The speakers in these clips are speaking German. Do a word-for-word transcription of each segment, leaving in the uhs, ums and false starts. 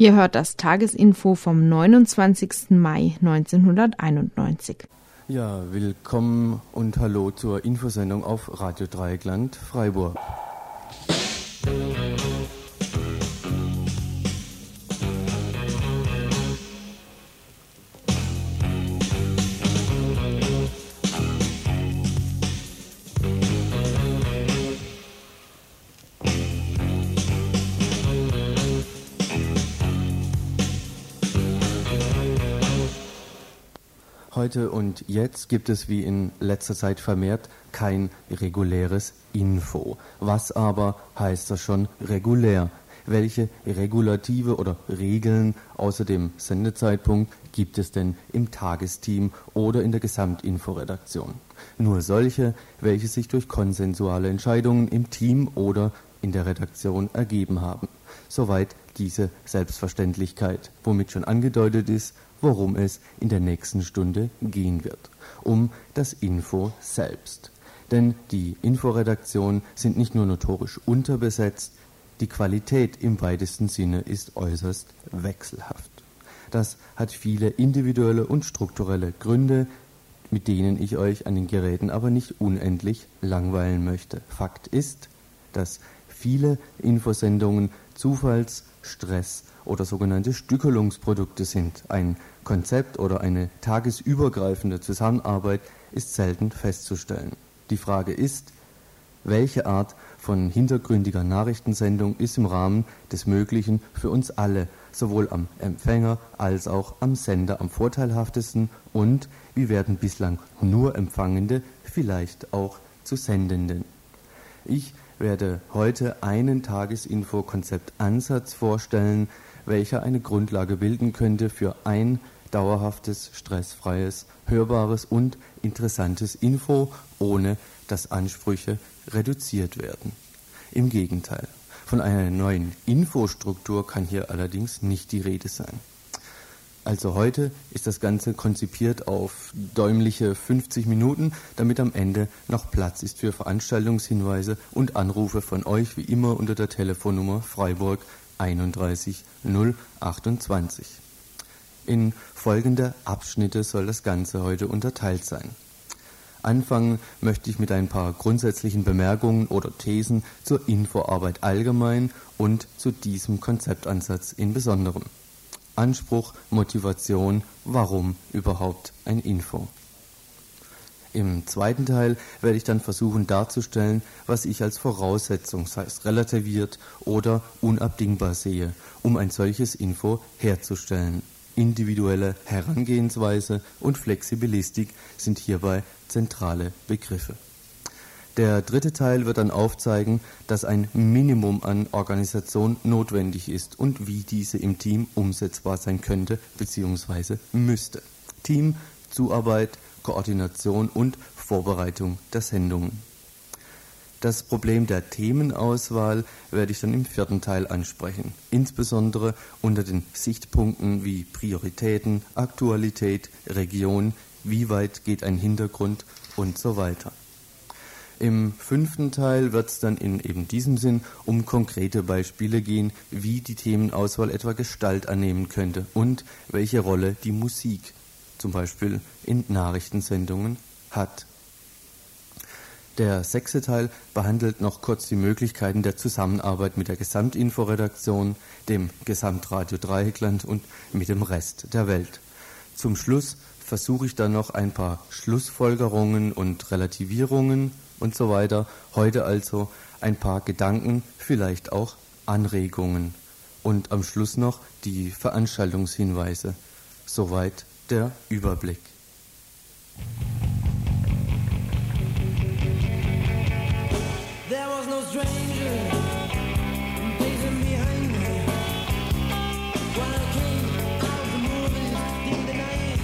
Ihr hört das Tagesinfo vom neunundzwanzigsten Mai neunzehnhunderteinundneunzig. Ja, willkommen und hallo zur Infosendung auf Radio Dreieckland Freiburg. Heute und jetzt gibt es wie in letzter Zeit vermehrt kein reguläres Info. Was aber heißt das schon regulär? Welche Regulative oder Regeln außer dem Sendezeitpunkt gibt es denn im Tagesteam oder in der Gesamtinforedaktion? Nur solche, welche sich durch konsensuale Entscheidungen im Team oder in der Redaktion ergeben haben. Soweit diese Selbstverständlichkeit, womit schon angedeutet ist, worum es in der nächsten Stunde gehen wird. Um das Info selbst. Denn die Inforedaktionen sind nicht nur notorisch unterbesetzt, die Qualität im weitesten Sinne ist äußerst wechselhaft. Das hat viele individuelle und strukturelle Gründe, mit denen ich euch an den Geräten aber nicht unendlich langweilen möchte. Fakt ist, dass viele Infosendungen Zufalls-, Stress- oder sogenannte Stückelungsprodukte sind. Ein Konzept oder eine tagesübergreifende Zusammenarbeit ist selten festzustellen. Die Frage ist, welche Art von hintergründiger Nachrichtensendung ist im Rahmen des Möglichen für uns alle, sowohl am Empfänger als auch am Sender, am vorteilhaftesten und wie werden bislang nur Empfangende vielleicht auch zu Sendenden. Ich werde heute einen Tagesinfo-Konzeptansatz vorstellen, welcher eine Grundlage bilden könnte für ein dauerhaftes, stressfreies, hörbares und interessantes Info, ohne dass Ansprüche reduziert werden. Im Gegenteil, von einer neuen Infostruktur kann hier allerdings nicht die Rede sein. Also heute ist das Ganze konzipiert auf däumliche fünfzig Minuten, damit am Ende noch Platz ist für Veranstaltungshinweise und Anrufe von euch, wie immer unter der Telefonnummer Freiburg einunddreißig null achtundzwanzig. In folgende Abschnitte soll das Ganze heute unterteilt sein. Anfangen möchte ich mit ein paar grundsätzlichen Bemerkungen oder Thesen zur Infoarbeit allgemein und zu diesem Konzeptansatz in Besonderem. Anspruch, Motivation, warum überhaupt ein Info? Im zweiten Teil werde ich dann versuchen darzustellen, was ich als Voraussetzung, sei es relativiert oder unabdingbar sehe, um ein solches Info herzustellen. Individuelle Herangehensweise und Flexibilistik sind hierbei zentrale Begriffe. Der dritte Teil wird dann aufzeigen, dass ein Minimum an Organisation notwendig ist und wie diese im Team umsetzbar sein könnte bzw. müsste. Team, Zuarbeit, Koordination und Vorbereitung der Sendungen. Das Problem der Themenauswahl werde ich dann im vierten Teil ansprechen, insbesondere unter den Sichtpunkten wie Prioritäten, Aktualität, Region, wie weit geht ein Hintergrund und so weiter. Im fünften Teil wird es dann in eben diesem Sinn um konkrete Beispiele gehen, wie die Themenauswahl etwa Gestalt annehmen könnte und welche Rolle die Musik zum Beispiel in Nachrichtensendungen hat. Der sechste Teil behandelt noch kurz die Möglichkeiten der Zusammenarbeit mit der Gesamtinforedaktion, dem Gesamtradio Dreieckland und mit dem Rest der Welt. Zum Schluss versuche ich dann noch ein paar Schlussfolgerungen und Relativierungen und so weiter. Heute also ein paar Gedanken, vielleicht auch Anregungen. Und am Schluss noch die Veranstaltungshinweise. Soweit der Überblick. There was no stranger pacing behind me when I came out of the movies in the night.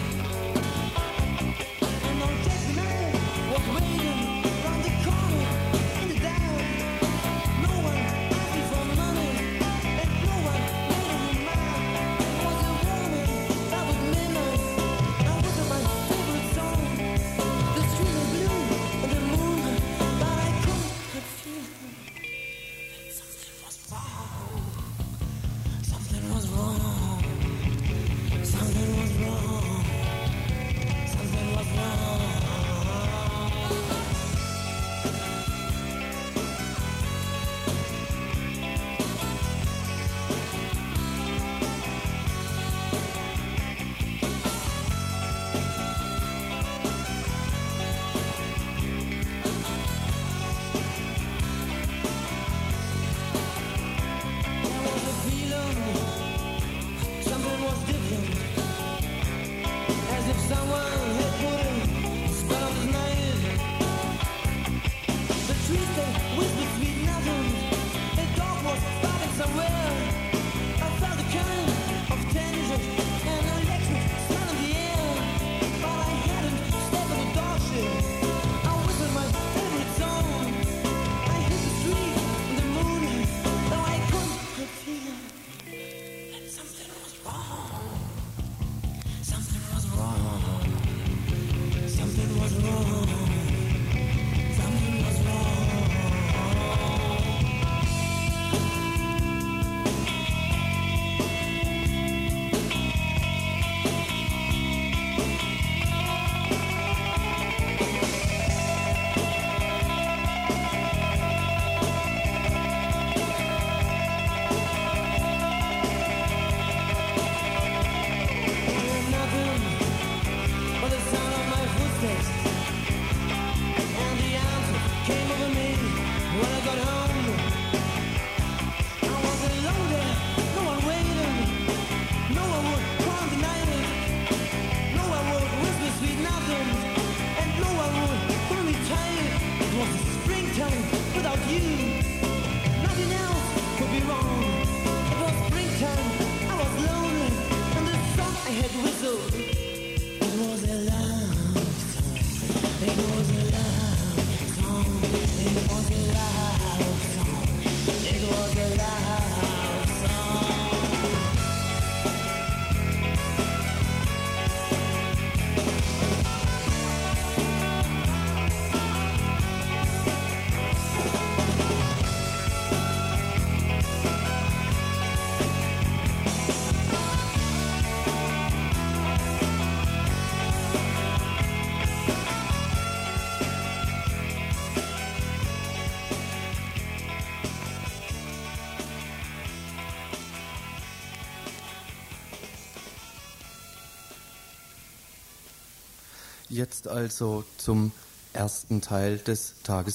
And on Jesse night was waiting round the corner in the dark. No one asked me for money and no one made a remark. It was a woman that was midnight. I was about Jetzt also zum ersten Teil des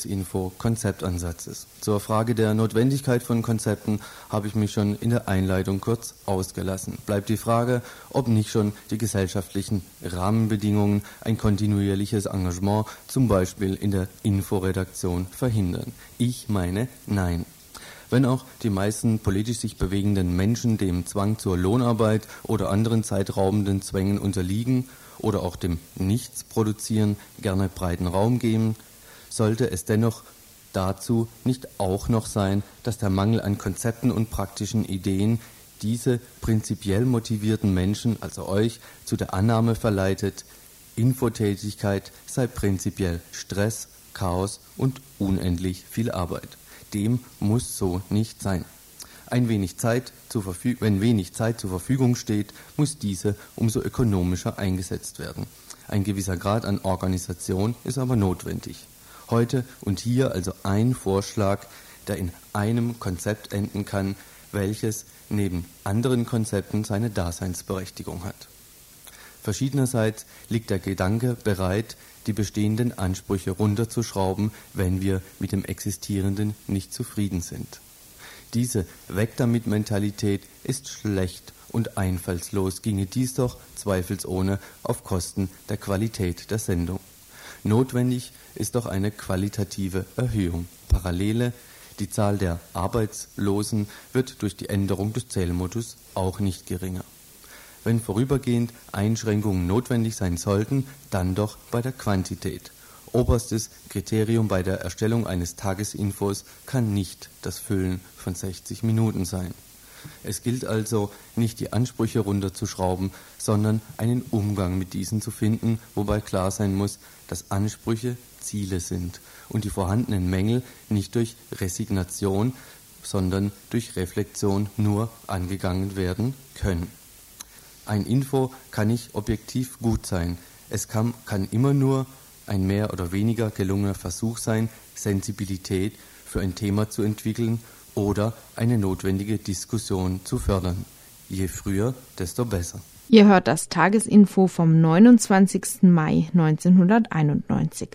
Tagesinfo-Konzeptansatzes. Zur Frage der Notwendigkeit von Konzepten habe ich mich schon in der Einleitung kurz ausgelassen. Bleibt die Frage, ob nicht schon die gesellschaftlichen Rahmenbedingungen ein kontinuierliches Engagement, zum Beispiel in der Inforedaktion, verhindern. Ich meine, nein. Wenn auch die meisten politisch sich bewegenden Menschen dem Zwang zur Lohnarbeit oder anderen zeitraubenden Zwängen unterliegen oder auch dem Nichtsproduzieren gerne breiten Raum geben, sollte es dennoch dazu nicht auch noch sein, dass der Mangel an Konzepten und praktischen Ideen diese prinzipiell motivierten Menschen, also euch, zu der Annahme verleitet, Infotätigkeit sei prinzipiell Stress, Chaos und unendlich viel Arbeit. Dem muss so nicht sein. Ein wenig Zeit zur Verfügung, wenn wenig Zeit zur Verfügung steht, muss diese umso ökonomischer eingesetzt werden. Ein gewisser Grad an Organisation ist aber notwendig. Heute und hier also ein Vorschlag, der in einem Konzept enden kann, welches neben anderen Konzepten seine Daseinsberechtigung hat. Verschiedenerseits liegt der Gedanke bereit, die bestehenden Ansprüche runterzuschrauben, wenn wir mit dem Existierenden nicht zufrieden sind. Diese Weg-damit-Mentalität ist schlecht und einfallslos, ginge dies doch zweifelsohne auf Kosten der Qualität der Sendung. Notwendig ist doch eine qualitative Erhöhung. Parallele, die Zahl der Arbeitslosen wird durch die Änderung des Zählmodus auch nicht geringer. Wenn vorübergehend Einschränkungen notwendig sein sollten, dann doch bei der Quantität. Oberstes Kriterium bei der Erstellung eines Tagesinfos kann nicht das Füllen von sechzig Minuten sein. Es gilt also, nicht die Ansprüche runterzuschrauben, sondern einen Umgang mit diesen zu finden, wobei klar sein muss, dass Ansprüche Ziele sind und die vorhandenen Mängel nicht durch Resignation, sondern durch Reflexion nur angegangen werden können. Ein Info kann nicht objektiv gut sein. Es kann, kann immer nur ein mehr oder weniger gelungener Versuch sein, Sensibilität für ein Thema zu entwickeln oder eine notwendige Diskussion zu fördern. Je früher, desto besser. Ihr hört das Tagesinfo vom neunundzwanzigsten Mai neunzehnhunderteinundneunzig.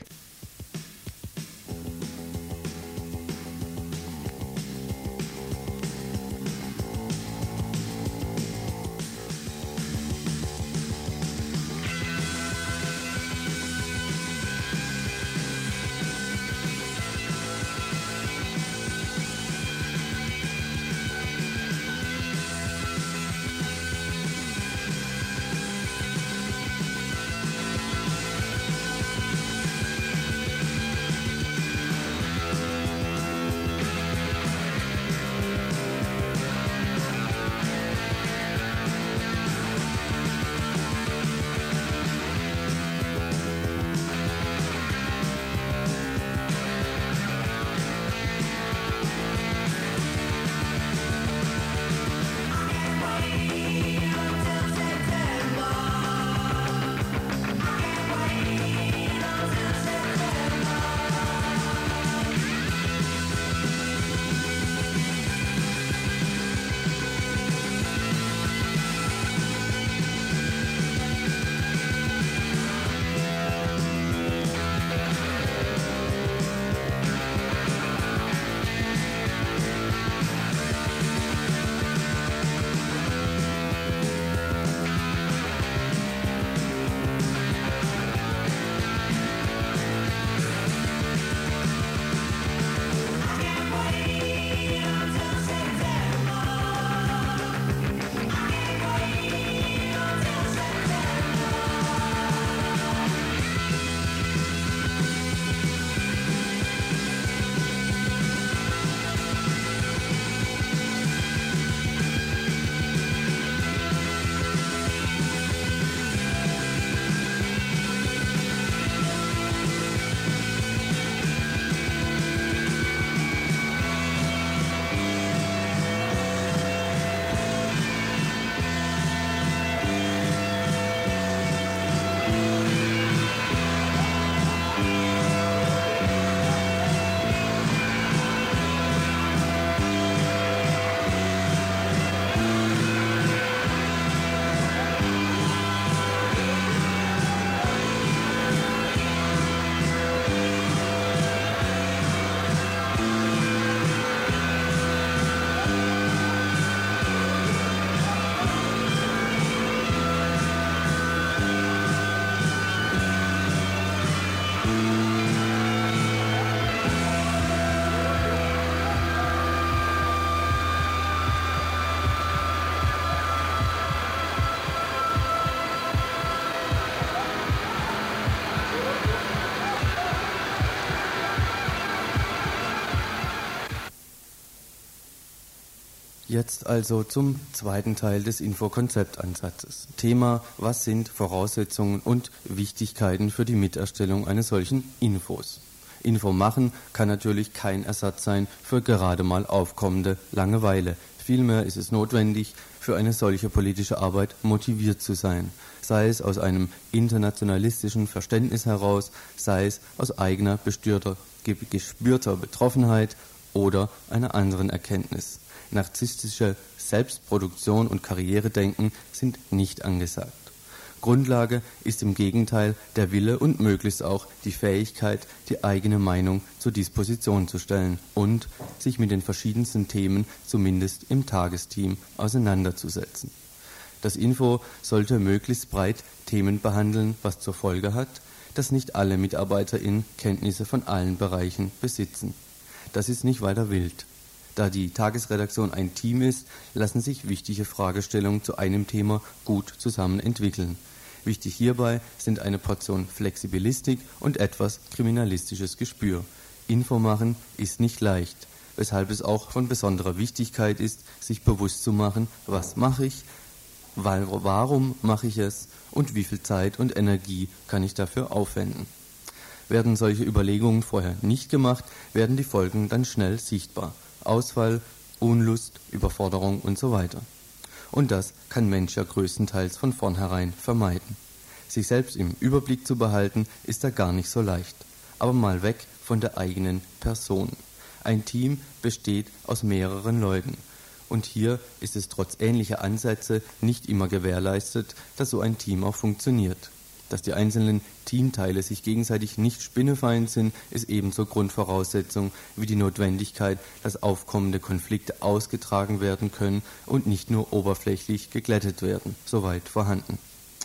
Jetzt also zum zweiten Teil des Infokonzeptansatzes. Thema: Was sind Voraussetzungen und Wichtigkeiten für die Miterstellung eines solchen Infos? Info machen kann natürlich kein Ersatz sein für gerade mal aufkommende Langeweile. Vielmehr ist es notwendig, für eine solche politische Arbeit motiviert zu sein, sei es aus einem internationalistischen Verständnis heraus, sei es aus eigener bestürter, gespürter Betroffenheit oder einer anderen Erkenntnis. Narzisstische Selbstproduktion und Karrieredenken sind nicht angesagt. Grundlage ist im Gegenteil der Wille und möglichst auch die Fähigkeit, die eigene Meinung zur Disposition zu stellen und sich mit den verschiedensten Themen zumindest im Tagesteam auseinanderzusetzen. Das Info sollte möglichst breit Themen behandeln, was zur Folge hat, dass nicht alle MitarbeiterInnen Kenntnisse von allen Bereichen besitzen. Das ist nicht weiter wild. Da die Tagesredaktion ein Team ist, lassen sich wichtige Fragestellungen zu einem Thema gut zusammen entwickeln. Wichtig hierbei sind eine Portion Flexibilistik und etwas kriminalistisches Gespür. Info machen ist nicht leicht, weshalb es auch von besonderer Wichtigkeit ist, sich bewusst zu machen, was mache ich, weil, warum mache ich es und wie viel Zeit und Energie kann ich dafür aufwenden. Werden solche Überlegungen vorher nicht gemacht, werden die Folgen dann schnell sichtbar. Ausfall, Unlust, Überforderung und so weiter. Und das kann Mensch ja größtenteils von vornherein vermeiden. Sich selbst im Überblick zu behalten, ist da gar nicht so leicht. Aber mal weg von der eigenen Person. Ein Team besteht aus mehreren Leuten. Und hier ist es trotz ähnlicher Ansätze nicht immer gewährleistet, dass so ein Team auch funktioniert. Dass die einzelnen Teamteile sich gegenseitig nicht spinnefeind sind, ist ebenso Grundvoraussetzung wie die Notwendigkeit, dass aufkommende Konflikte ausgetragen werden können und nicht nur oberflächlich geglättet werden, soweit vorhanden.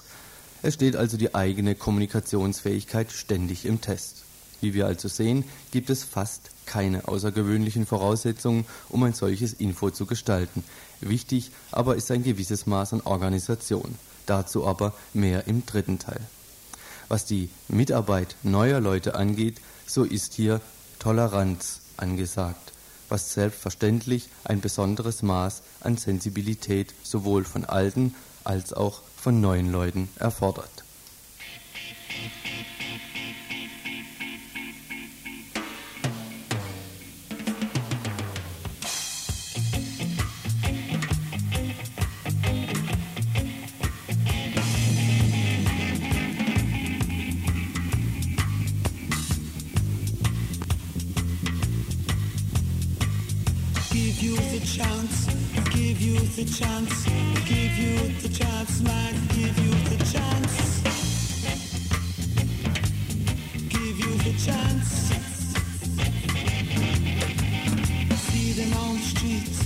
Es steht also die eigene Kommunikationsfähigkeit ständig im Test. Wie wir also sehen, gibt es fast keine außergewöhnlichen Voraussetzungen, um ein solches Info zu gestalten. Wichtig aber ist ein gewisses Maß an Organisation. Dazu aber mehr im dritten Teil. Was die Mitarbeit neuer Leute angeht, so ist hier Toleranz angesagt, was selbstverständlich ein besonderes Maß an Sensibilität sowohl von alten als auch von neuen Leuten erfordert. Give you the chance, give you the chance, give you the chance, man, give you the chance. Give you the chance. See them on the street,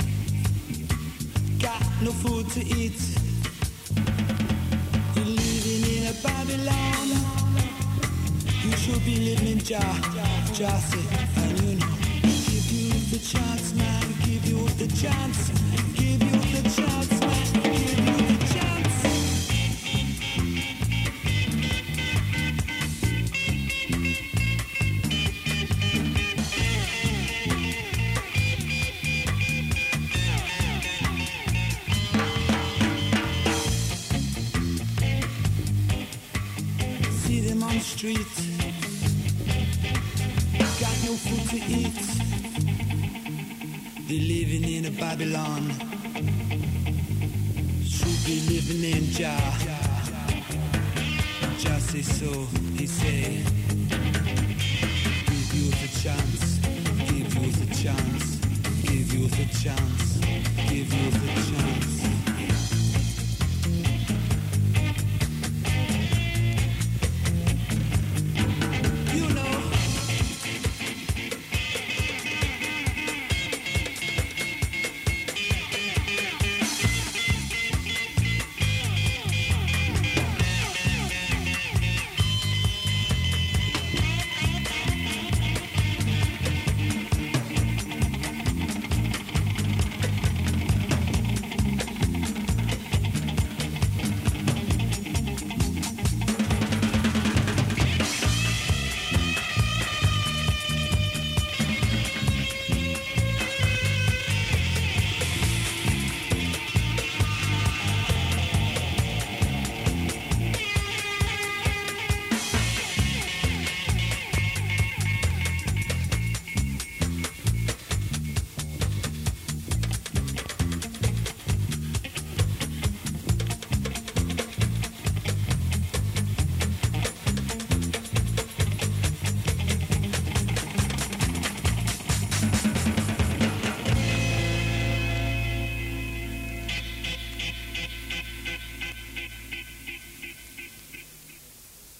got no food to eat. You're living in a Babylon. You should be living in Jah, Jah said, and you know. Give you the chance, man, give you the chance. Give you the chance, man, give you the chance. See them on the street, got no food to eat. They're living in a Babylon. Should be living in Jah. Jah say so, he say. Give you the chance, give you the chance, give you the chance, give you the chance. You know.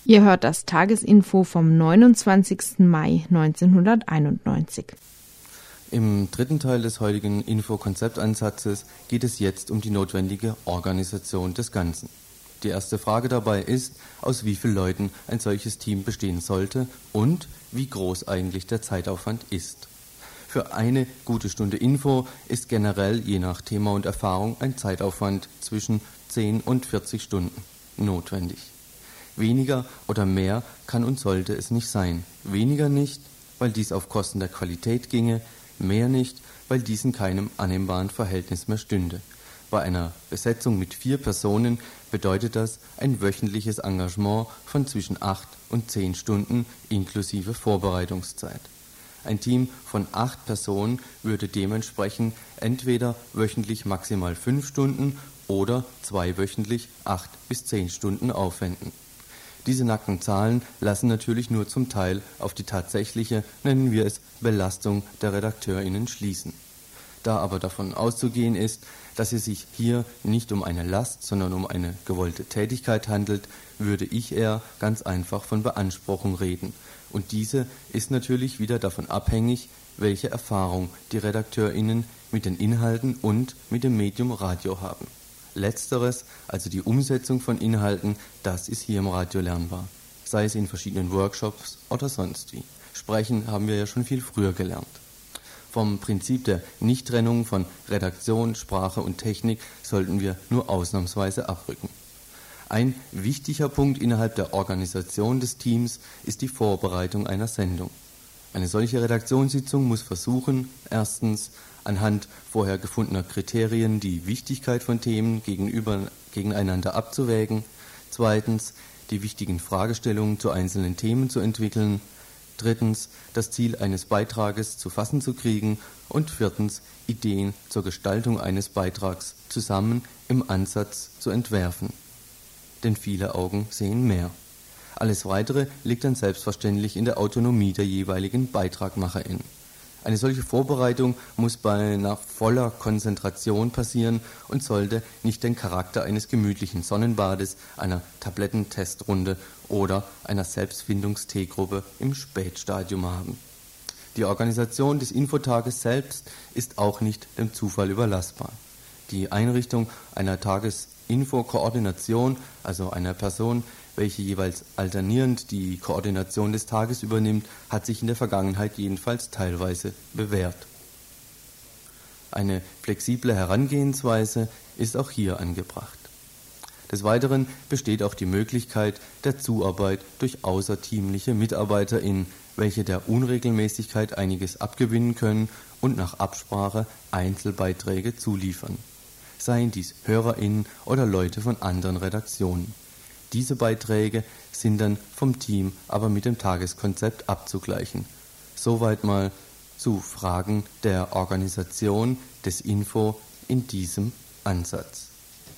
Ihr hört das Tagesinfo vom neunundzwanzigsten Mai neunzehnhunderteinundneunzig. Im dritten Teil des heutigen Info-Konzeptansatzes geht es jetzt um die notwendige Organisation des Ganzen. Die erste Frage dabei ist, aus wie vielen Leuten ein solches Team bestehen sollte und wie groß eigentlich der Zeitaufwand ist. Für eine gute Stunde Info ist generell je nach Thema und Erfahrung ein Zeitaufwand zwischen zehn und vierzig Stunden notwendig. Weniger oder mehr kann und sollte es nicht sein. Weniger nicht, weil dies auf Kosten der Qualität ginge, mehr nicht, weil dies in keinem annehmbaren Verhältnis mehr stünde. Bei einer Besetzung mit vier Personen bedeutet das ein wöchentliches Engagement von zwischen acht und zehn Stunden inklusive Vorbereitungszeit. Ein Team von acht Personen würde dementsprechend entweder wöchentlich maximal fünf Stunden oder zweiwöchentlich acht bis zehn Stunden aufwenden. Diese nackten Zahlen lassen natürlich nur zum Teil auf die tatsächliche, nennen wir es, Belastung der RedakteurInnen schließen. Da aber davon auszugehen ist, dass es sich hier nicht um eine Last, sondern um eine gewollte Tätigkeit handelt, würde ich eher ganz einfach von Beanspruchung reden. Und diese ist natürlich wieder davon abhängig, welche Erfahrung die RedakteurInnen mit den Inhalten und mit dem Medium Radio haben. Letzteres, also die Umsetzung von Inhalten, das ist hier im Radio lernbar. Sei es in verschiedenen Workshops oder sonst wie. Sprechen haben wir ja schon viel früher gelernt. Vom Prinzip der Nichttrennung von Redaktion, Sprache und Technik sollten wir nur ausnahmsweise abrücken. Ein wichtiger Punkt innerhalb der Organisation des Teams ist die Vorbereitung einer Sendung. Eine solche Redaktionssitzung muss versuchen, erstens anhand vorher gefundener Kriterien die Wichtigkeit von Themen gegenüber, gegeneinander abzuwägen, zweitens die wichtigen Fragestellungen zu einzelnen Themen zu entwickeln, drittens das Ziel eines Beitrages zu fassen zu kriegen und viertens Ideen zur Gestaltung eines Beitrags zusammen im Ansatz zu entwerfen. Denn viele Augen sehen mehr. Alles Weitere liegt dann selbstverständlich in der Autonomie der jeweiligen BeitragmacherInnen. Eine solche Vorbereitung muss bei einer voller Konzentration passieren und sollte nicht den Charakter eines gemütlichen Sonnenbades, einer Tablettentestrunde oder einer Selbstfindungsteegruppe im Spätstadium haben. Die Organisation des Infotages selbst ist auch nicht dem Zufall überlassbar. Die Einrichtung einer Tagesinfo-Koordination, also einer Person, welche jeweils alternierend die Koordination des Tages übernimmt, hat sich in der Vergangenheit jedenfalls teilweise bewährt. Eine flexible Herangehensweise ist auch hier angebracht. Des Weiteren besteht auch die Möglichkeit der Zuarbeit durch außerteamliche MitarbeiterInnen, welche der Unregelmäßigkeit einiges abgewinnen können und nach Absprache Einzelbeiträge zuliefern. Seien dies HörerInnen oder Leute von anderen Redaktionen. Diese Beiträge sind dann vom Team aber mit dem Tageskonzept abzugleichen. Soweit mal zu Fragen der Organisation des Info in diesem Ansatz.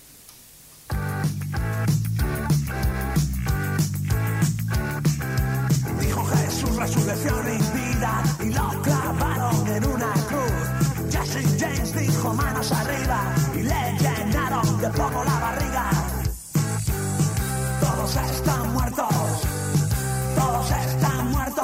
Dijo Jesús resurrección y vida y lo clavaron en una cruz. Jesse James dijo manos arriba y le llenaron de polvo la barriga. Todos están muertos, todos están muertos.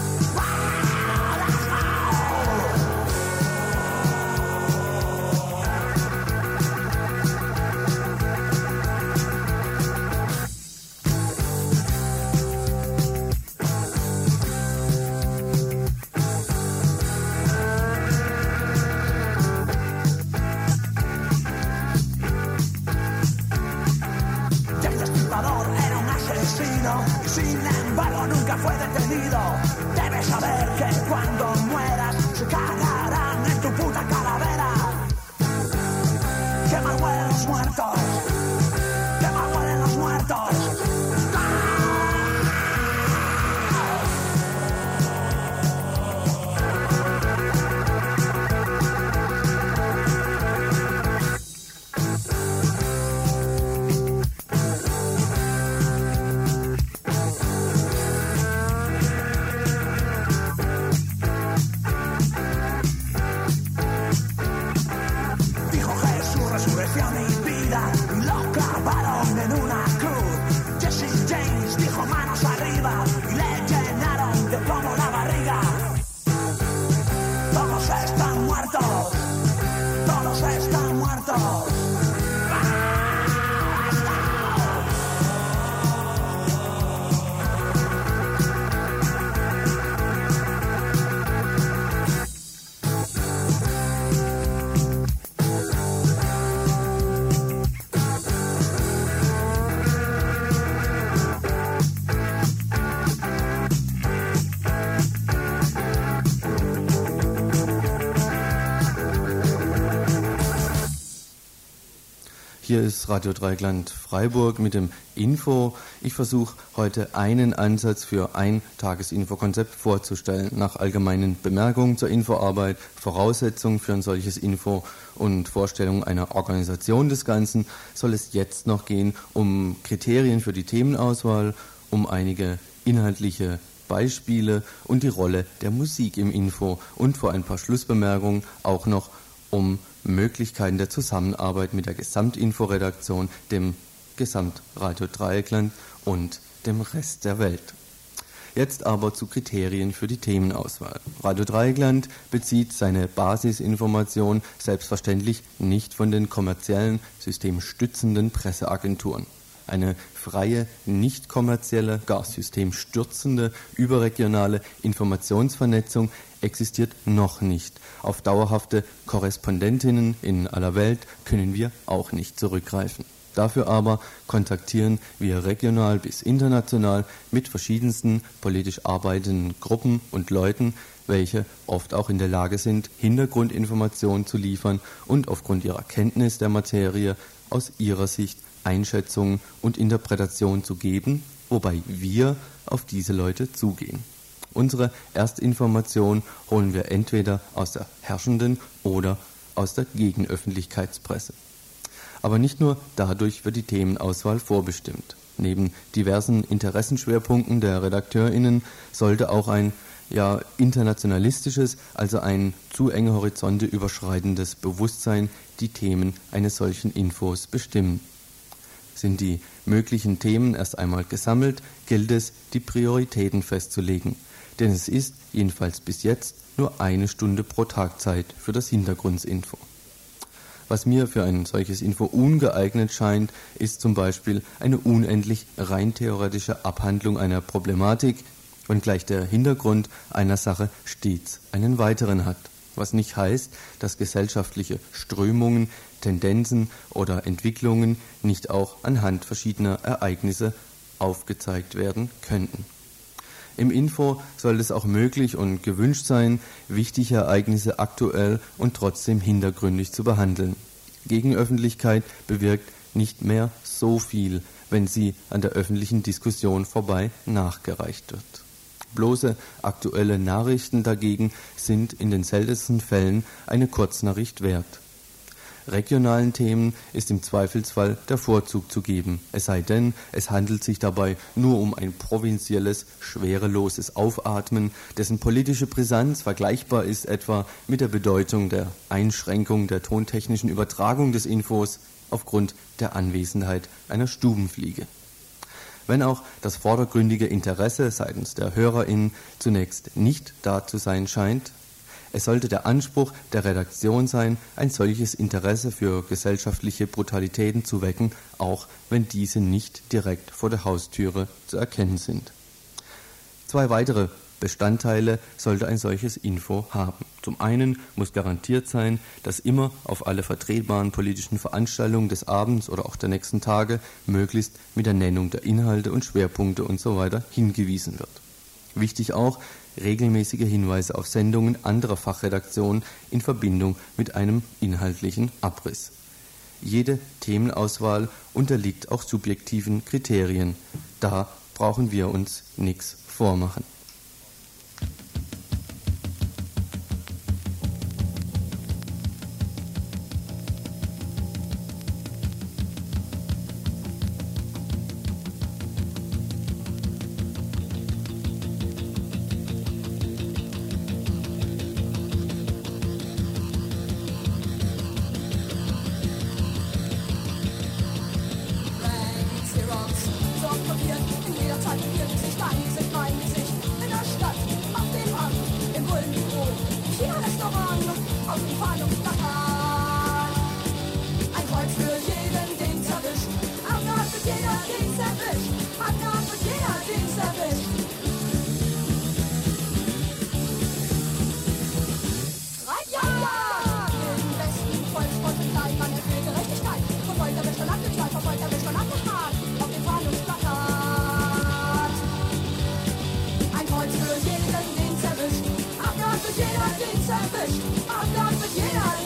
Sin embargo nunca fue detenido. Debes saber que cuando mueras se cagarán en tu puta calavera. Que mal huelen los muertos, que mal huelen los muertos. Resurrección y vida, y lo clavaron en una cruz. Jesse James dijo manos Hier ist Radio Dreieckland Freiburg mit dem Info. Ich versuche heute einen Ansatz für ein Tagesinfokonzept vorzustellen. Nach allgemeinen Bemerkungen zur Infoarbeit, Voraussetzungen für ein solches Info und Vorstellung einer Organisation des Ganzen soll es jetzt noch gehen um Kriterien für die Themenauswahl, um einige inhaltliche Beispiele und die Rolle der Musik im Info und vor ein paar Schlussbemerkungen auch noch um Möglichkeiten der Zusammenarbeit mit der Gesamtinforedaktion, dem Gesamtradio Dreieckland und dem Rest der Welt. Jetzt aber zu Kriterien für die Themenauswahl. Radio Dreieckland bezieht seine Basisinformation selbstverständlich nicht von den kommerziellen, systemstützenden Presseagenturen. Eine freie, nicht kommerzielle, gar systemstürzende, überregionale Informationsvernetzung existiert noch nicht. Auf dauerhafte Korrespondentinnen in aller Welt können wir auch nicht zurückgreifen. Dafür aber kontaktieren wir regional bis international mit verschiedensten politisch arbeitenden Gruppen und Leuten, welche oft auch in der Lage sind, Hintergrundinformationen zu liefern und aufgrund ihrer Kenntnis der Materie aus ihrer Sicht Einschätzungen und Interpretationen zu geben, wobei wir auf diese Leute zugehen. Unsere Erstinformation holen wir entweder aus der herrschenden oder aus der Gegenöffentlichkeitspresse. Aber nicht nur dadurch wird die Themenauswahl vorbestimmt. Neben diversen Interessenschwerpunkten der RedakteurInnen sollte auch ein ja, internationalistisches, also ein zu enge Horizonte überschreitendes Bewusstsein die Themen eines solchen Infos bestimmen. Sind die möglichen Themen erst einmal gesammelt, gilt es, die Prioritäten festzulegen. Denn es ist, jedenfalls bis jetzt, nur eine Stunde pro Tag Zeit für das Hintergrundinfo. Was mir für ein solches Info ungeeignet scheint, ist zum Beispiel eine unendlich rein theoretische Abhandlung einer Problematik, wenngleich der Hintergrund einer Sache stets einen weiteren hat. Was nicht heißt, dass gesellschaftliche Strömungen, Tendenzen oder Entwicklungen nicht auch anhand verschiedener Ereignisse aufgezeigt werden könnten. Im Info soll es auch möglich und gewünscht sein, wichtige Ereignisse aktuell und trotzdem hintergründig zu behandeln. Gegenöffentlichkeit bewirkt nicht mehr so viel, wenn sie an der öffentlichen Diskussion vorbei nachgereicht wird. Bloße aktuelle Nachrichten dagegen sind in den seltensten Fällen eine Kurznachricht wert. Regionalen Themen ist im Zweifelsfall der Vorzug zu geben, es sei denn, es handelt sich dabei nur um ein provinzielles, schwereloses Aufatmen, dessen politische Brisanz vergleichbar ist etwa mit der Bedeutung der Einschränkung der tontechnischen Übertragung des Infos aufgrund der Anwesenheit einer Stubenfliege. Wenn auch das vordergründige Interesse seitens der HörerInnen zunächst nicht da zu sein scheint, es sollte der Anspruch der Redaktion sein, ein solches Interesse für gesellschaftliche Brutalitäten zu wecken, auch wenn diese nicht direkt vor der Haustüre zu erkennen sind. Zwei weitere Bestandteile sollte ein solches Info haben. Zum einen muss garantiert sein, dass immer auf alle vertretbaren politischen Veranstaltungen des Abends oder auch der nächsten Tage möglichst mit der Nennung der Inhalte und Schwerpunkte usw. hingewiesen wird. Wichtig auch, regelmäßige Hinweise auf Sendungen anderer Fachredaktionen in Verbindung mit einem inhaltlichen Abriss. Jede Themenauswahl unterliegt auch subjektiven Kriterien. Da brauchen wir uns nichts vormachen. Jeder, den es erwischt, am Tag wird jeder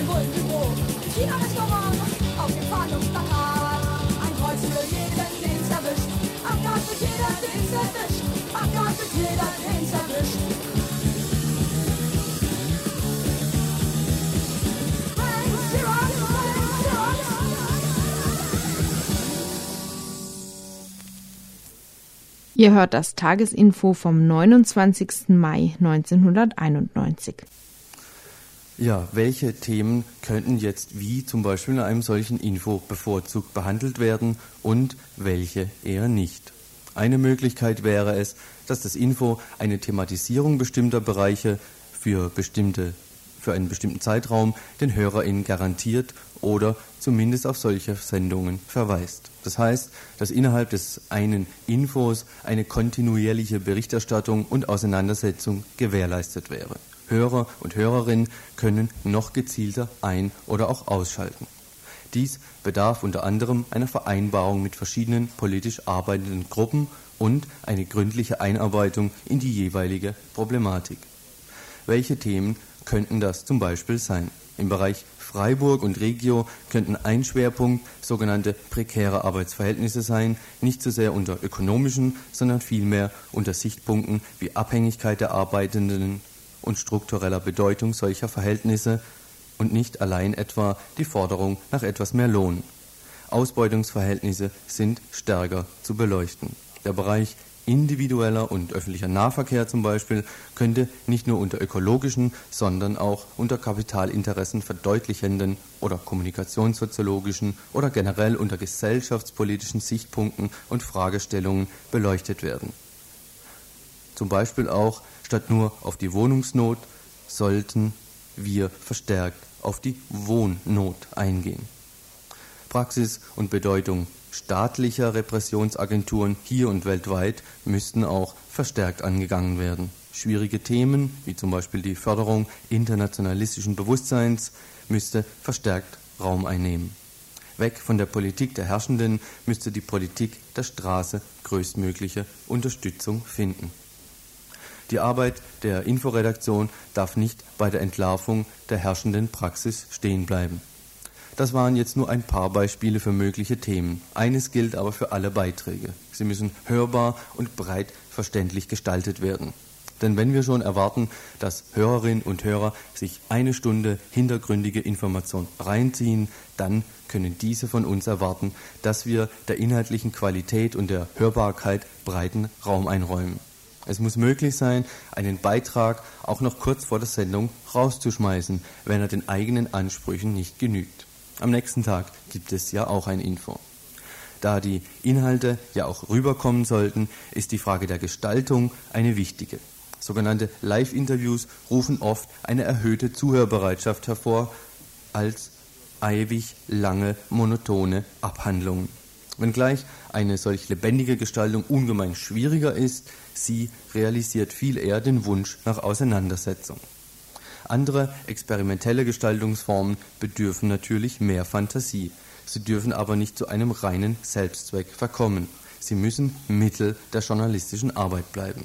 Multibro, China-Restaurant, auf dem Fahndungsplakat. Ein Kreuz für jeden, den's erwischt. Am Gas wird jeder, den's erwischt. Am Gas wird jeder, den's erwischt. Ihr hört das Tagesinfo vom neunundzwanzigsten Mai neunzehnhunderteinundneunzig. Ja, welche Themen könnten jetzt wie zum Beispiel in einem solchen Info bevorzugt behandelt werden und welche eher nicht? Eine Möglichkeit wäre es, dass das Info eine Thematisierung bestimmter Bereiche für bestimmte, für einen bestimmten Zeitraum den HörerInnen garantiert oder zumindest auf solche Sendungen verweist. Das heißt, dass innerhalb des einen Infos eine kontinuierliche Berichterstattung und Auseinandersetzung gewährleistet wäre. Hörer und Hörerinnen können noch gezielter ein- oder auch ausschalten. Dies bedarf unter anderem einer Vereinbarung mit verschiedenen politisch arbeitenden Gruppen und eine gründliche Einarbeitung in die jeweilige Problematik. Welche Themen könnten das zum Beispiel sein? Im Bereich Freiburg und Regio könnten ein Schwerpunkt sogenannte prekäre Arbeitsverhältnisse sein, nicht so sehr unter ökonomischen, sondern vielmehr unter Sichtpunkten wie Abhängigkeit der Arbeitenden und struktureller Bedeutung solcher Verhältnisse und nicht allein etwa die Forderung nach etwas mehr Lohn. Ausbeutungsverhältnisse sind stärker zu beleuchten. Der Bereich individueller und öffentlicher Nahverkehr zum Beispiel könnte nicht nur unter ökologischen, sondern auch unter Kapitalinteressen verdeutlichenden oder kommunikationssoziologischen oder generell unter gesellschaftspolitischen Sichtpunkten und Fragestellungen beleuchtet werden. Zum Beispiel auch, statt nur auf die Wohnungsnot, sollten wir verstärkt auf die Wohnnot eingehen. Praxis und Bedeutung staatlicher Repressionsagenturen hier und weltweit müssten auch verstärkt angegangen werden. Schwierige Themen, wie zum Beispiel die Förderung internationalistischen Bewusstseins, müsste verstärkt Raum einnehmen. Weg von der Politik der Herrschenden müsste die Politik der Straße größtmögliche Unterstützung finden. Die Arbeit der Inforedaktion darf nicht bei der Entlarvung der herrschenden Praxis stehen bleiben. Das waren jetzt nur ein paar Beispiele für mögliche Themen. Eines gilt aber für alle Beiträge. Sie müssen hörbar und breit verständlich gestaltet werden. Denn wenn wir schon erwarten, dass Hörerinnen und Hörer sich eine Stunde hintergründige Information reinziehen, dann können diese von uns erwarten, dass wir der inhaltlichen Qualität und der Hörbarkeit breiten Raum einräumen. Es muss möglich sein, einen Beitrag auch noch kurz vor der Sendung rauszuschmeißen, wenn er den eigenen Ansprüchen nicht genügt. Am nächsten Tag gibt es ja auch ein Info. Da die Inhalte ja auch rüberkommen sollten, ist die Frage der Gestaltung eine wichtige. Sogenannte Live-Interviews rufen oft eine erhöhte Zuhörbereitschaft hervor als ewig lange, monotone Abhandlungen. Wenngleich eine solch lebendige Gestaltung ungemein schwieriger ist, sie realisiert viel eher den Wunsch nach Auseinandersetzung. Andere experimentelle Gestaltungsformen bedürfen natürlich mehr Fantasie. Sie dürfen aber nicht zu einem reinen Selbstzweck verkommen. Sie müssen Mittel der journalistischen Arbeit bleiben.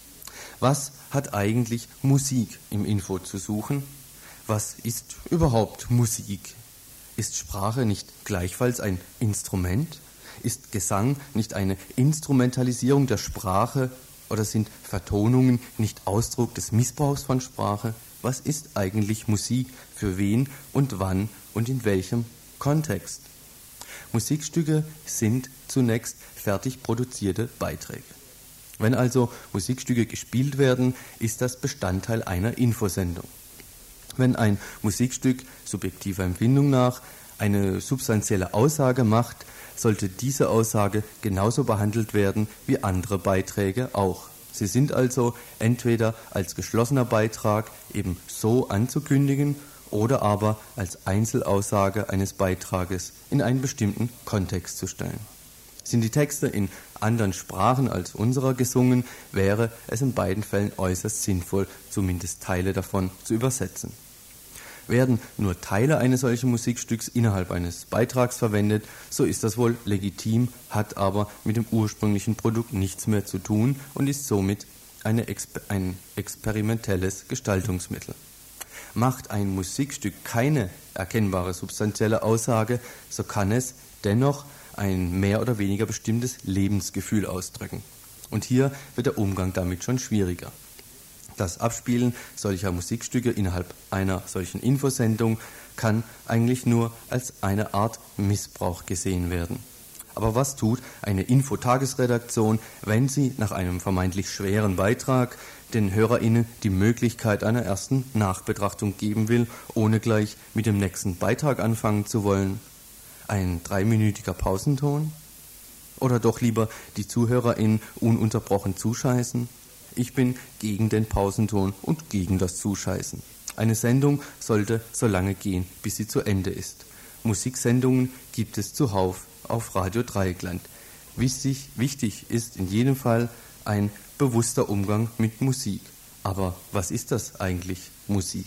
Was hat eigentlich Musik im Info zu suchen? Was ist überhaupt Musik? Ist Sprache nicht gleichfalls ein Instrument? Ist Gesang nicht eine Instrumentalisierung der Sprache oder sind Vertonungen nicht Ausdruck des Missbrauchs von Sprache? Was ist eigentlich Musik, für wen und wann und in welchem Kontext? Musikstücke sind zunächst fertig produzierte Beiträge. Wenn also Musikstücke gespielt werden, ist das Bestandteil einer Infosendung. Wenn ein Musikstück subjektiver Empfindung nach eine substanzielle Aussage macht, sollte diese Aussage genauso behandelt werden wie andere Beiträge auch. Sie sind also entweder als geschlossener Beitrag eben so anzukündigen oder aber als Einzelaussage eines Beitrages in einen bestimmten Kontext zu stellen. Sind die Texte in anderen Sprachen als unserer gesungen, wäre es in beiden Fällen äußerst sinnvoll, zumindest Teile davon zu übersetzen. Werden nur Teile eines solchen Musikstücks innerhalb eines Beitrags verwendet, so ist das wohl legitim, hat aber mit dem ursprünglichen Produkt nichts mehr zu tun und ist somit eine Exper- ein experimentelles Gestaltungsmittel. Macht ein Musikstück keine erkennbare substanzielle Aussage, so kann es dennoch ein mehr oder weniger bestimmtes Lebensgefühl ausdrücken. Und hier wird der Umgang damit schon schwieriger. Das Abspielen solcher Musikstücke innerhalb einer solchen Infosendung kann eigentlich nur als eine Art Missbrauch gesehen werden. Aber was tut eine Info-Tagesredaktion, wenn sie nach einem vermeintlich schweren Beitrag den HörerInnen die Möglichkeit einer ersten Nachbetrachtung geben will, ohne gleich mit dem nächsten Beitrag anfangen zu wollen? Ein dreiminütiger Pausenton? Oder doch lieber die ZuhörerInnen ununterbrochen zuscheißen? Ich bin gegen den Pausenton und gegen das Zuscheißen. Eine Sendung sollte so lange gehen, bis sie zu Ende ist. Musiksendungen gibt es zuhauf auf Radio Dreieckland. Wichtig, wichtig ist in jedem Fall ein bewusster Umgang mit Musik. Aber was ist das eigentlich, Musik?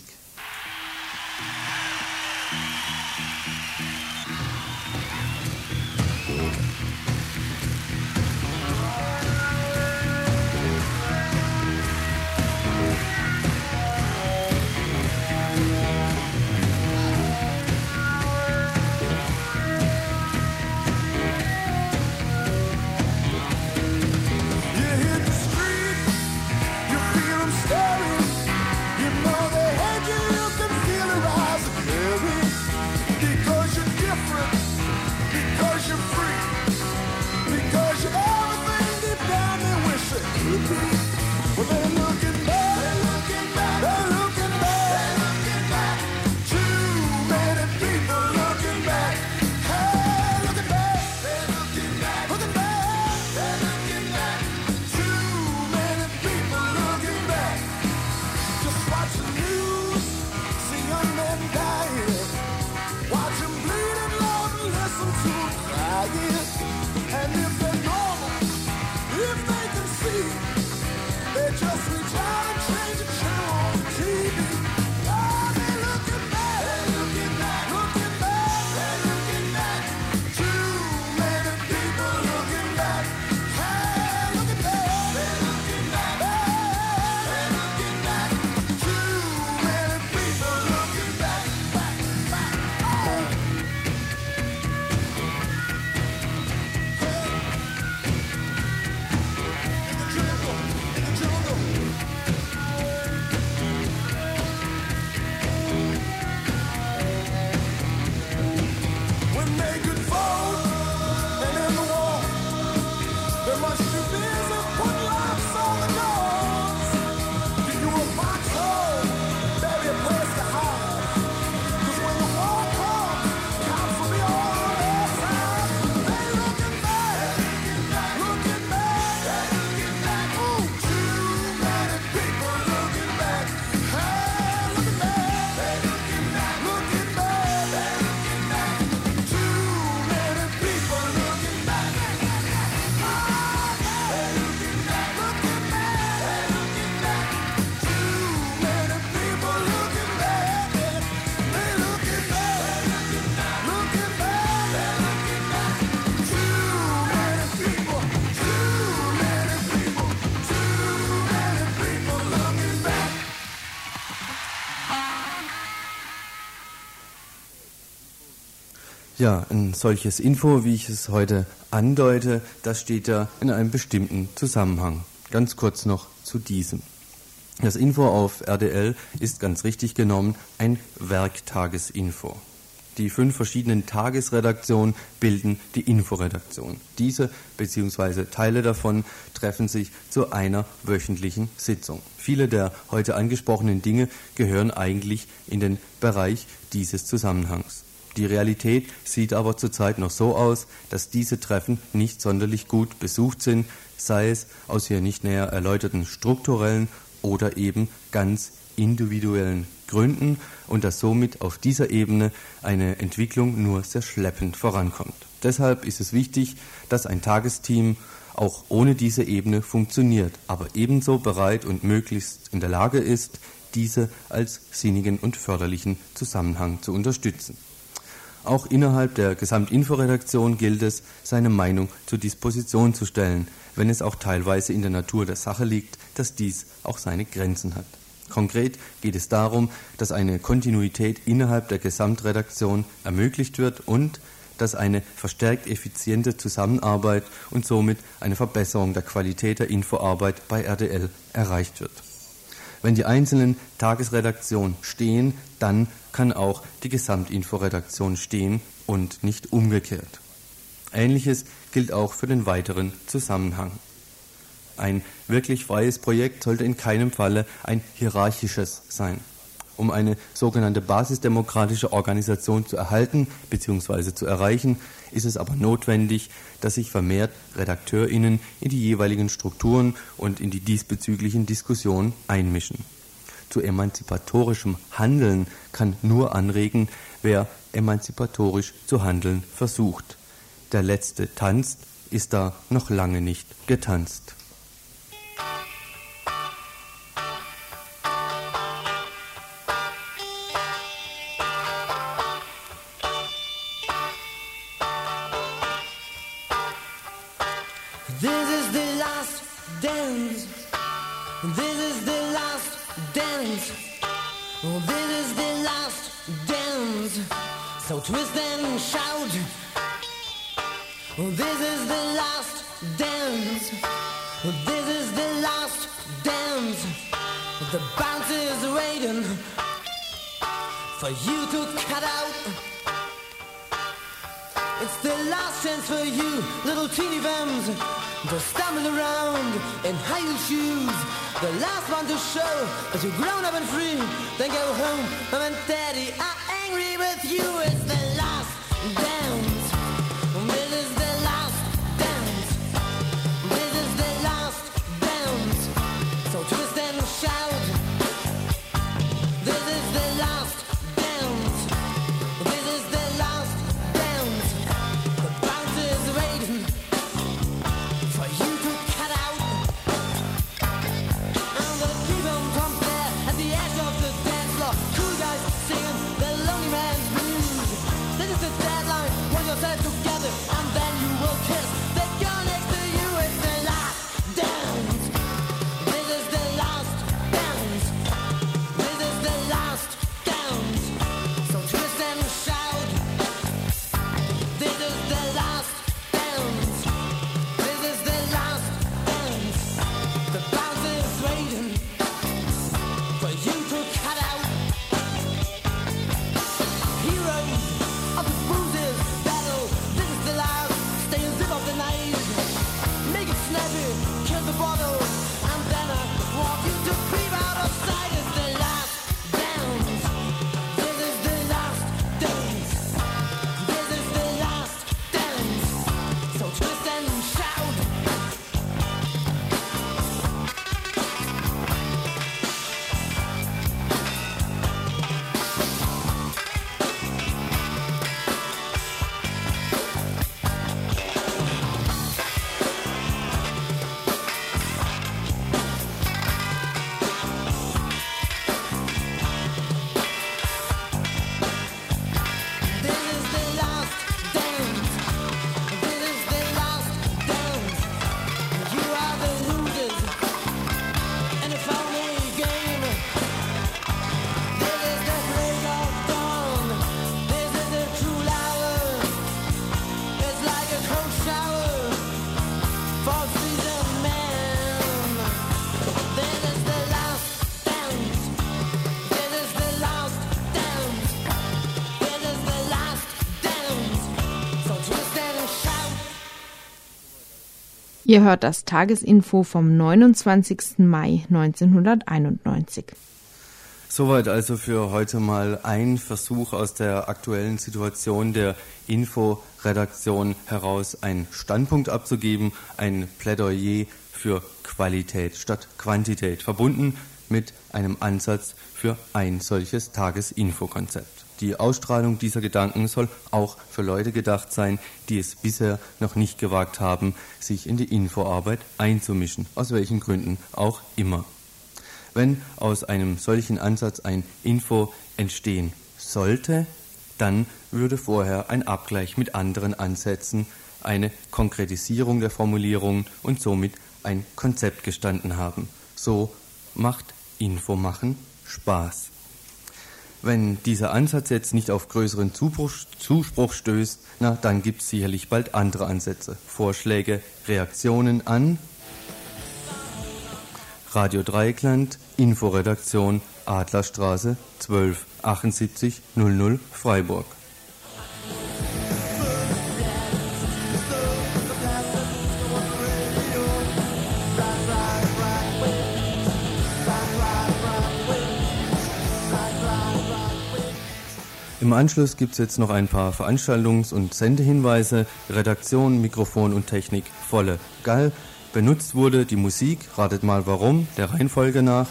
Ja, ein solches Info, wie ich es heute andeute, das steht ja in einem bestimmten Zusammenhang. Ganz kurz noch zu diesem. Das Info auf R D L ist ganz richtig genommen ein Werktagesinfo. Die fünf verschiedenen Tagesredaktionen bilden die Inforedaktion. Diese bzw. Teile davon treffen sich zu einer wöchentlichen Sitzung. Viele der heute angesprochenen Dinge gehören eigentlich in den Bereich dieses Zusammenhangs. Die Realität sieht aber zurzeit noch so aus, dass diese Treffen nicht sonderlich gut besucht sind, sei es aus hier nicht näher erläuterten strukturellen oder eben ganz individuellen Gründen und dass somit auf dieser Ebene eine Entwicklung nur sehr schleppend vorankommt. Deshalb ist es wichtig, dass ein Tagesteam auch ohne diese Ebene funktioniert, aber ebenso bereit und möglichst in der Lage ist, diese als sinnigen und förderlichen Zusammenhang zu unterstützen. Auch innerhalb der Gesamtinforedaktion gilt es, seine Meinung zur Disposition zu stellen, wenn es auch teilweise in der Natur der Sache liegt, dass dies auch seine Grenzen hat. Konkret geht es darum, dass eine Kontinuität innerhalb der Gesamtredaktion ermöglicht wird und dass eine verstärkt effiziente Zusammenarbeit und somit eine Verbesserung der Qualität der Infoarbeit bei R D L erreicht wird. Wenn die einzelnen Tagesredaktionen stehen, dann kann auch die Gesamtinforedaktion stehen und nicht umgekehrt. Ähnliches gilt auch für den weiteren Zusammenhang. Ein wirklich freies Projekt sollte in keinem Falle ein hierarchisches sein. Um eine sogenannte basisdemokratische Organisation zu erhalten bzw. zu erreichen, ist es aber notwendig, dass sich vermehrt RedakteurInnen in die jeweiligen Strukturen und in die diesbezüglichen Diskussionen einmischen. Zu emanzipatorischem Handeln kann nur anregen, wer emanzipatorisch zu handeln versucht. Der Letzte tanzt, ist da noch lange nicht getanzt. This is the last dance. This is the last dance. Oh, this is the last dance. So twist and shout. Oh, this is the last dance. Oh, this is the last dance. The bounce is waiting for you to cut out. It's the last chance for you, little teeny vams, to stumble around in high heel shoes. The last one to show that you're grown up and free. Then go home, mom and daddy are angry with you. It's the last dance. This is the last dance. This is the last dance. So twist and shout. This is the last dance. This is the last dance. The bounce is waiting for you to cut out. And the people come there at the edge of the dance floor. Cool guys singing the lonely man's blues. This is the deadline. Pull yourself together and then you will kiss the girl next to you. It's the last dance. This is the last dance. This is the last dance. So twist and shout. This is the last dance. This is the last dance. The bounce is waiting for you to cut out. Heroes of the bruises battle. This is the last. Stay and zip up the night. Make it snappy. Kill the bottle. And then I want you to creep out of sight. It's the last dance. This is the last dance. This is the last dance. So twist and shout. This is the last dance. This is the last dance. You are the losers in a phony game. This is the break of dawn. This is the true hour. It's like a cold shower for a seasoned man. This is the last dance. This is the last dance. This is the last dance. So twist and shout. Ihr hört das Tagesinfo vom neunundzwanzigsten Mai neunzehnhunderteinundneunzig. Soweit also für heute mal ein Versuch aus der aktuellen Situation der Info-Redaktion heraus einen Standpunkt abzugeben, ein Plädoyer für Qualität statt Quantität, verbunden mit einem Ansatz für ein solches Tagesinfo-Konzept. Die Ausstrahlung dieser Gedanken soll auch für Leute gedacht sein, die es bisher noch nicht gewagt haben, sich in die Infoarbeit einzumischen, aus welchen Gründen auch immer. Wenn aus einem solchen Ansatz ein Info entstehen sollte, dann würde vorher ein Abgleich mit anderen Ansätzen, eine Konkretisierung der Formulierungen und somit ein Konzept gestanden haben. So macht Info machen, Spaß. Wenn dieser Ansatz jetzt nicht auf größeren Zuspruch, Zuspruch stößt, na, dann gibt es sicherlich bald andere Ansätze, Vorschläge, Reaktionen an Radio Dreieckland, Inforedaktion, Adlerstraße zwölf achtundsiebzig null null Freiburg. Im Anschluss gibt es jetzt noch ein paar Veranstaltungs- und Sendehinweise. Redaktion, Mikrofon und Technik volle Gall. Benutzt wurde die Musik, ratet mal warum, der Reihenfolge nach.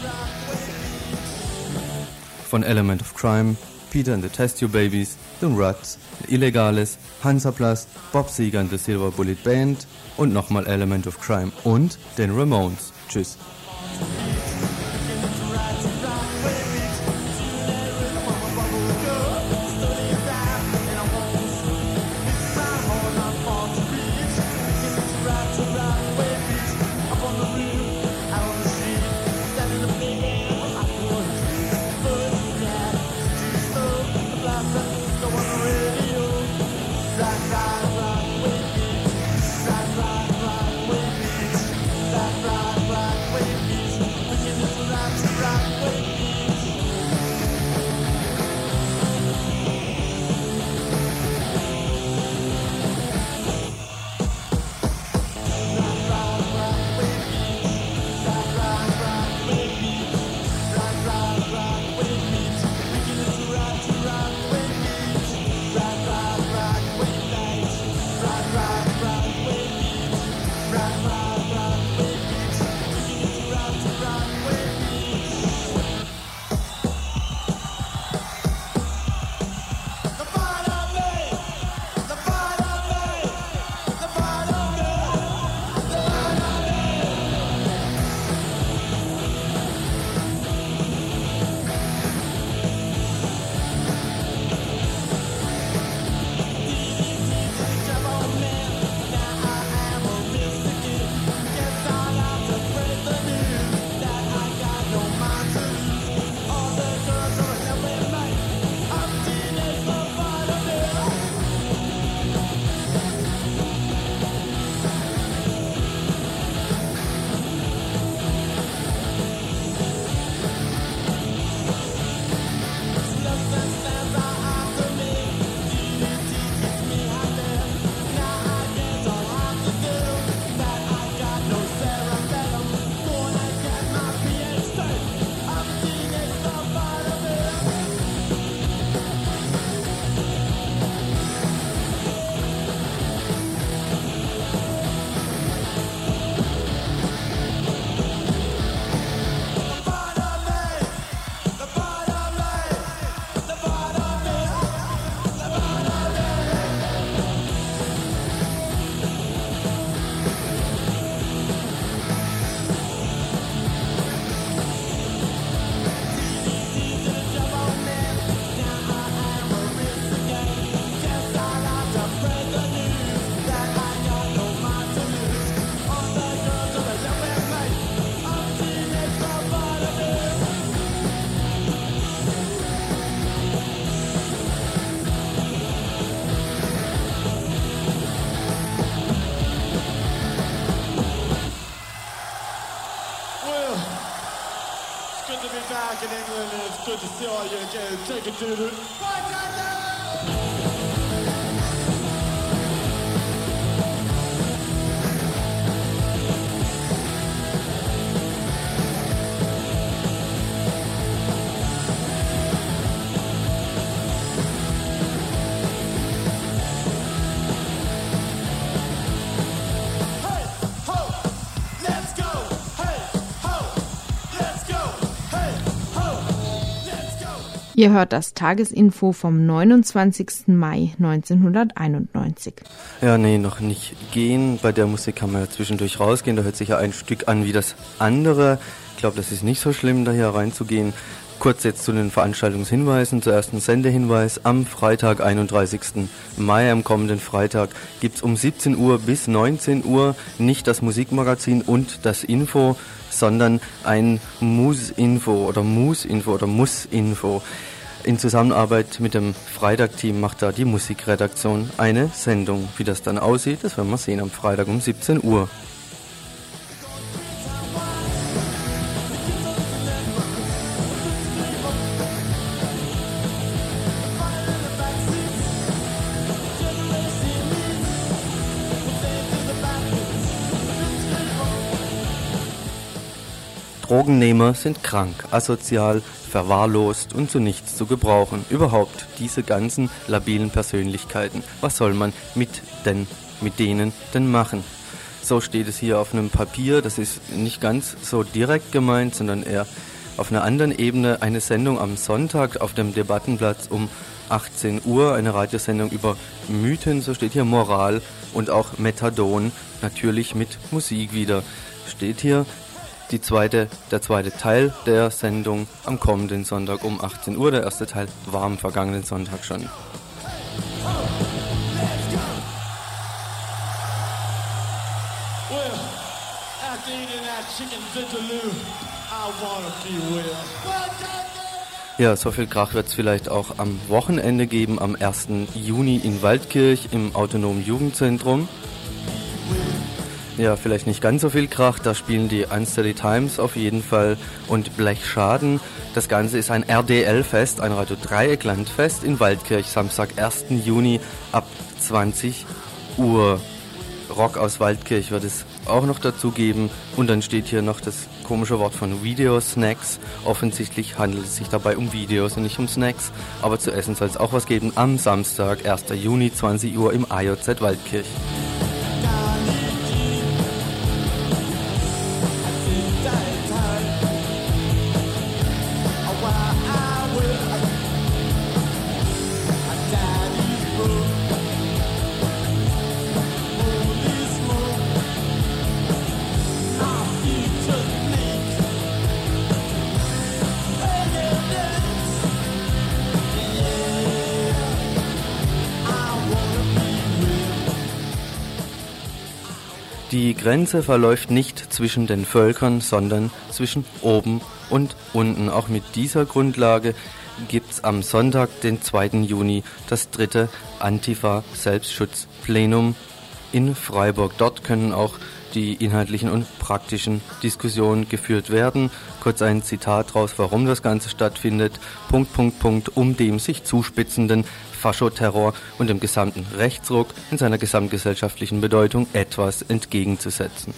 Von Element of Crime, Peter and the Test Tube Babies, The Ruts, Illegales, Hansaplast, Bob Seger and the Silver Bullet Band und nochmal Element of Crime und den Ramones. Tschüss. back in England, and it's good to see all you again. Take it to the Ihr hört das Tagesinfo vom neunundzwanzigsten Mai neunzehnhunderteinundneunzig. Ja, nee, noch nicht gehen. Bei der Musik kann man ja zwischendurch rausgehen. Da hört sich ja ein Stück an wie das andere. Ich glaube, das ist nicht so schlimm, da hier reinzugehen. Kurz jetzt zu den Veranstaltungshinweisen. Zuerst ein Sendehinweis. Am Freitag, einunddreißigsten Mai, am kommenden Freitag, gibt es um siebzehn Uhr bis neunzehn Uhr nicht das Musikmagazin und das Info, sondern ein Musinfo oder Musinfo oder Musinfo. In Zusammenarbeit mit dem Freitag-Team macht da die Musikredaktion eine Sendung. Wie das dann aussieht, das werden wir sehen am Freitag um siebzehn Uhr. Drogennehmer sind krank, asozial, verwahrlost und zu nichts zu gebrauchen. Überhaupt diese ganzen labilen Persönlichkeiten. Was soll man mit denn, mit denen denn machen? So steht es hier auf einem Papier. Das ist nicht ganz so direkt gemeint, sondern eher auf einer anderen Ebene. Eine Sendung am Sonntag auf dem Debattenplatz um achtzehn Uhr. Eine Radiosendung über Mythen, so steht hier Moral und auch Methadon. Natürlich mit Musik wieder. Steht hier. Die zweite, der zweite Teil der Sendung am kommenden Sonntag um achtzehn Uhr. Der erste Teil war am vergangenen Sonntag schon. Ja, so viel Krach wird es vielleicht auch am Wochenende geben, am ersten Juni in Waldkirch im Autonomen Jugendzentrum. Ja, vielleicht nicht ganz so viel Krach, da spielen die Unsteady Times auf jeden Fall und Blechschaden. Das Ganze ist ein R D L-Fest, ein Radio Dreieckland-Fest in Waldkirch, Samstag, ersten Juni ab zwanzig Uhr. Rock aus Waldkirch wird es auch noch dazu geben und dann steht hier noch das komische Wort von Videosnacks. Offensichtlich handelt es sich dabei um Videos und nicht um Snacks, aber zu essen soll es auch was geben am Samstag, ersten Juni, zwanzig Uhr im A J Z Waldkirch. Die Grenze verläuft nicht zwischen den Völkern, sondern zwischen oben und unten. Auch mit dieser Grundlage gibt's am Sonntag, den zweiten Juni, das dritte Antifa-Selbstschutzplenum in Freiburg. Dort können auch die inhaltlichen und praktischen Diskussionen geführt werden. Kurz ein Zitat raus, warum das Ganze stattfindet. Punkt, Punkt, Punkt, um dem sich zuspitzenden Faschoterror und dem gesamten Rechtsruck in seiner gesamtgesellschaftlichen Bedeutung etwas entgegenzusetzen.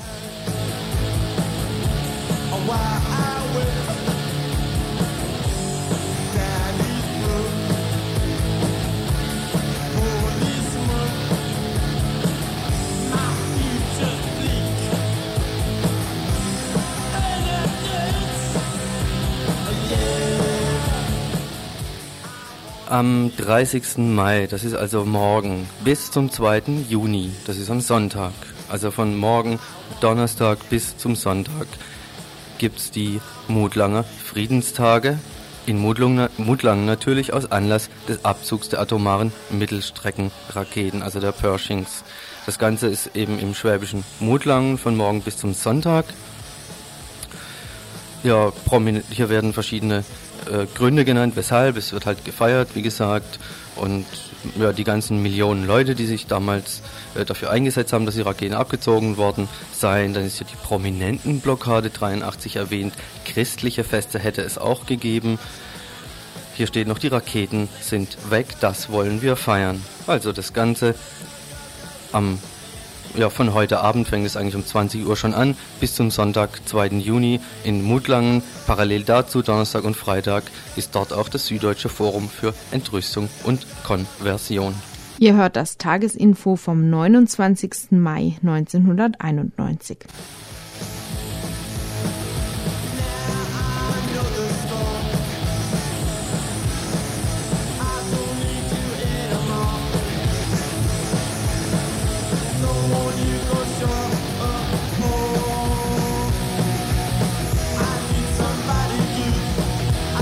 Am dreißigsten Mai, das ist also morgen, bis zum zweiten Juni, das ist am Sonntag, also von morgen Donnerstag bis zum Sonntag, gibt's die Mutlanger Friedenstage in Mutlangen natürlich aus Anlass des Abzugs der atomaren Mittelstreckenraketen, also der Pershings. Das Ganze ist eben im schwäbischen Mutlangen von morgen bis zum Sonntag. Ja, prominent, hier werden verschiedene äh, Gründe genannt, weshalb. Es wird halt gefeiert, wie gesagt. Und ja, die ganzen Millionen Leute, die sich damals äh, dafür eingesetzt haben, dass die Raketen abgezogen worden seien. Dann ist hier die Prominentenblockade dreiundachtzig erwähnt. Christliche Feste hätte es auch gegeben. Hier steht noch, die Raketen sind weg, das wollen wir feiern. Also das Ganze am Ja, von heute Abend fängt es eigentlich um zwanzig Uhr schon an, bis zum Sonntag, zweiten Juni in Mutlangen. Parallel dazu, Donnerstag und Freitag, ist dort auch das Süddeutsche Forum für Entrüstung und Konversion. Ihr hört das Tagesinfo vom neunundzwanzigsten Mai neunzehnhunderteinundneunzig. I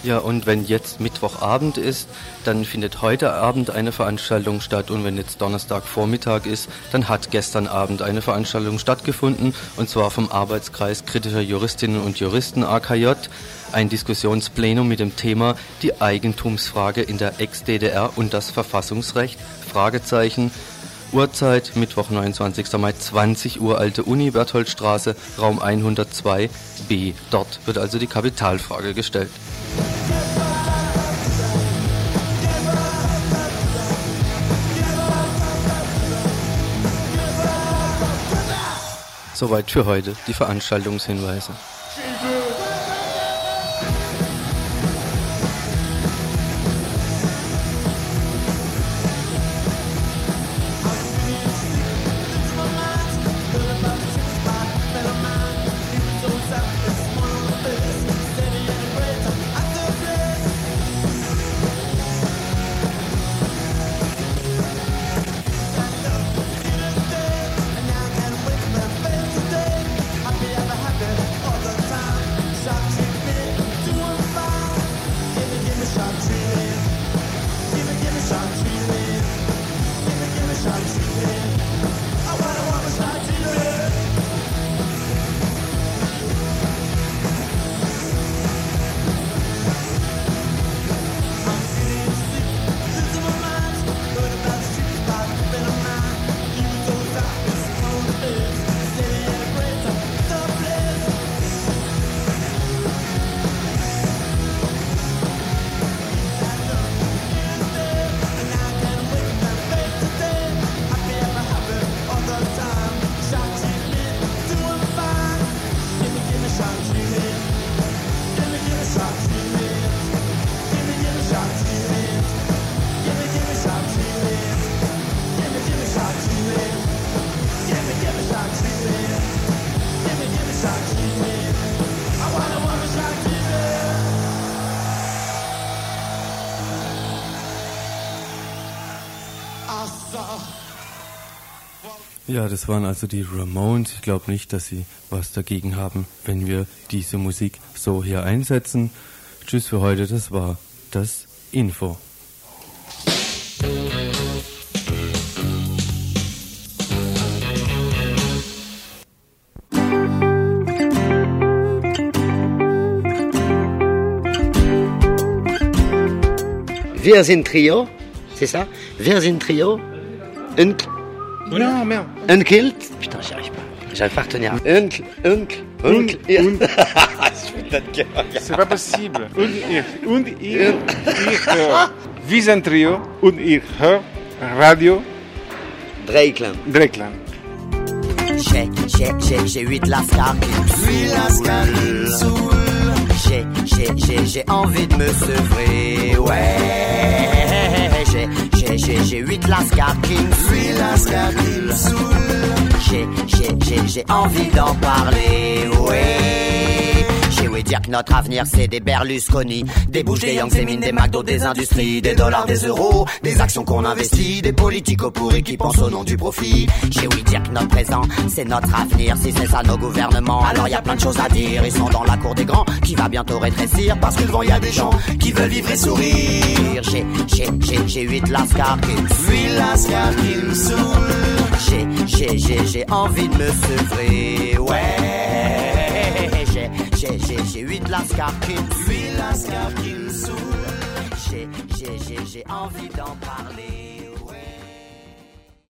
Ja, und wenn jetzt Mittwochabend ist, dann findet heute Abend eine Veranstaltung statt. Und wenn jetzt Donnerstagvormittag ist, dann hat gestern Abend eine Veranstaltung stattgefunden. Und zwar vom Arbeitskreis kritischer Juristinnen und Juristen A K J. Ein Diskussionsplenum mit dem Thema die Eigentumsfrage in der Ex-D D R und das Verfassungsrecht, Fragezeichen. Uhrzeit, Mittwoch, neunundzwanzigster Mai, zwanzig Uhr, Alte Uni, Bertholdstraße, Raum hundertzwei B. Dort wird also die Kapitalfrage gestellt. Soweit für heute die Veranstaltungshinweise. Ja, das waren also die Ramones. Ich glaube nicht, dass sie was dagegen haben, wenn wir diese Musik so hier einsetzen. Tschüss für heute, das war das Info. Wir sind Trio, c'est ça? Wir sind Trio. Un... Non, merde. Un Kilt. Putain, j'y arrive pas. J'arrive pas à retenir. Un, un, un, C'est pas possible. Und ich, und ich, ich höre. Wir sind Trio und ich höre Radio Dreieckland. Dreieckland. J'ai, j'ai, j'ai, j'ai huit lascars qui me saoulent. J'ai, j'ai, j'ai, j'ai envie de me sevrer, ouais. J'ai, j'ai, j'ai, j'ai huit lascars qui me saoulent. J'ai, j'ai, j'ai, j'ai envie d'en parler, ouais. J'ai ouï dire que notre avenir c'est des Berlusconi, des Bush, des Young, des mines, des McDo, des industries, des dollars, des euros, des actions qu'on investit, des politiques pourris qui pensent au nom du profit. J'ai ouï dire que notre présent c'est notre avenir, si c'est ça nos gouvernements, alors y a plein de choses à dire. Ils sont dans la cour des grands, qui va bientôt rétrécir, parce que devant y a des gens qui veulent vivre et sourire. J'ai, j'ai, j'ai, j'ai huit lascars qui me saoulent. J'ai, j'ai, j'ai, j'ai envie de me sevrer, ouais. J'ai, j'ai, j'ai, j'ai huit lascars qui me saoulent. J'ai, j'ai, j'ai, j'ai envie d'en parler.